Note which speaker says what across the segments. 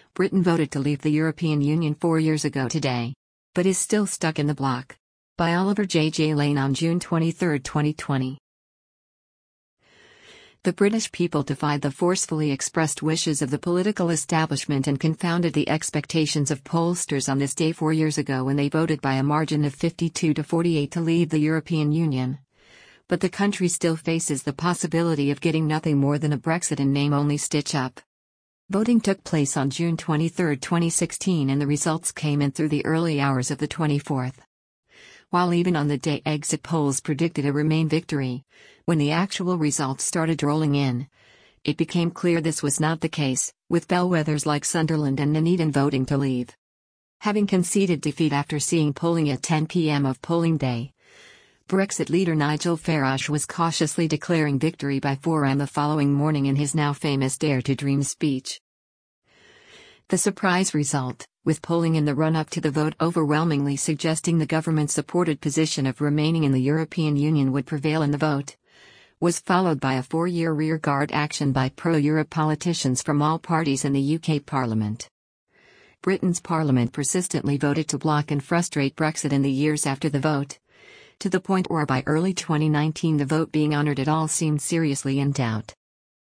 Speaker 1: Britain voted to leave the European Union 4 years ago today, but is still stuck in the bloc. By Oliver J. Lane on June 23, 2020. The British people defied the forcefully expressed wishes of the political establishment and confounded the expectations of pollsters on this day 4 years ago when they voted by a margin of 52 to 48 to leave the European Union. But the country still faces the possibility of getting nothing more than a Brexit in name-only stitch-up. Voting took place on June 23, 2016, and the results came in through the early hours of the 24th. While even on the day exit polls predicted a Remain victory, when the actual results started rolling in, it became clear this was not the case, with bellwethers like Sunderland and Nuneaton voting to leave. Having conceded defeat after seeing polling at 10 p.m. of polling day, Brexit leader Nigel Farage was cautiously declaring victory by 4 a.m. the following morning in his now famous Dare to Dream speech. The surprise result, with polling in the run-up to the vote overwhelmingly suggesting the government-supported position of remaining in the European Union would prevail in the vote, was followed by a 4-year rearguard action by pro-Europe politicians from all parties in the UK Parliament. Britain's Parliament persistently voted to block and frustrate Brexit in the years after the vote, to the point where by early 2019 the vote being honoured at all seemed seriously in doubt.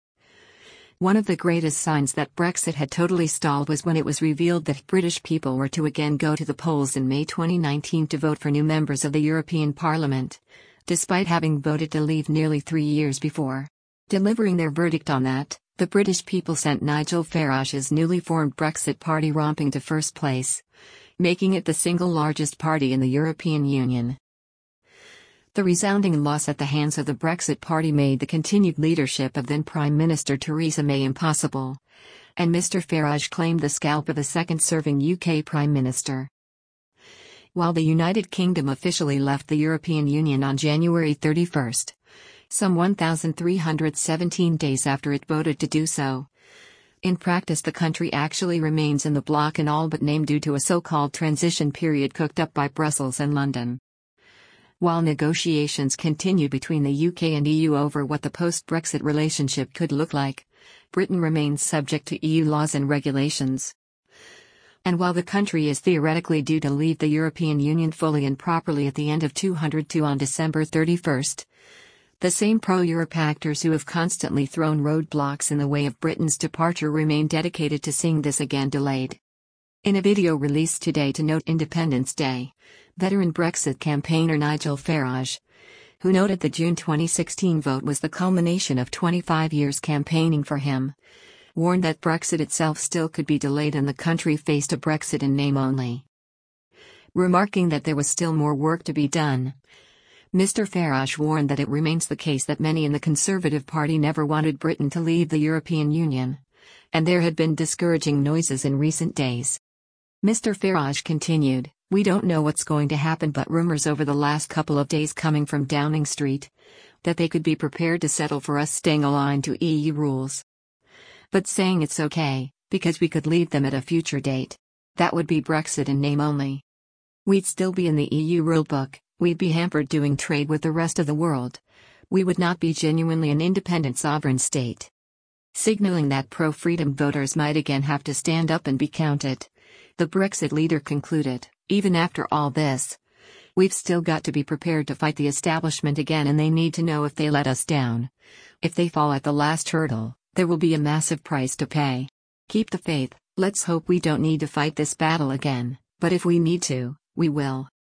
Speaker 1: One of the greatest signs that Brexit had totally stalled was when it was revealed that British people were to again go to the polls in May 2019 to vote for new members of the European Parliament, despite having voted to leave nearly 3 years before. Delivering their verdict on that, the British people sent Nigel Farage's newly formed Brexit Party romping to first place, making it the single largest party in the European Union. The resounding loss at the hands of the Brexit Party made the continued leadership of then Prime Minister Theresa May impossible, and Mr. Farage claimed the scalp of a second-serving UK Prime Minister. While the United Kingdom officially left the European Union on January 31, some 1,317 days after it voted to do so, in practice the country actually remains in the bloc in all but name due to a so-called transition period cooked up by Brussels and London. While negotiations continue between the UK and EU over what the post-Brexit relationship could look like, Britain remains subject to EU laws and regulations. And while the country is theoretically due to leave the European Union fully and properly at the end of 202 on December 31, the same pro-Europe actors who have constantly thrown roadblocks in the way of Britain's departure remain dedicated to seeing this again delayed. In a video released today to note Independence Day, veteran Brexit campaigner Nigel Farage, who noted the June 2016 vote was the culmination of 25 years campaigning for him, warned that Brexit itself still could be delayed and the country faced a Brexit in name only. Remarking that there was still more work to be done, Mr. Farage warned that it remains the case that many in the Conservative Party never wanted Britain to leave the European Union, and there had been discouraging noises in recent days. Mr. Farage continued, "We don't know what's going to happen, but rumors over the last couple of days coming from Downing Street that they could be prepared to settle for us staying aligned to EU rules. But saying it's okay, because we could leave them at a future date. That would be Brexit in name only. We'd still be in the EU rulebook, we'd be hampered doing trade with the rest of the world. We would not be genuinely an independent sovereign state." Signaling that pro-freedom voters might again have to stand up and be counted, the Brexit leader concluded, "Even after all this, we've still got to be prepared to fight the establishment again, and they need to know if they let us down, if they fall at the last hurdle, there will be a massive price to pay. Keep the faith, let's hope we don't need to fight this battle again, but if we need to, we will."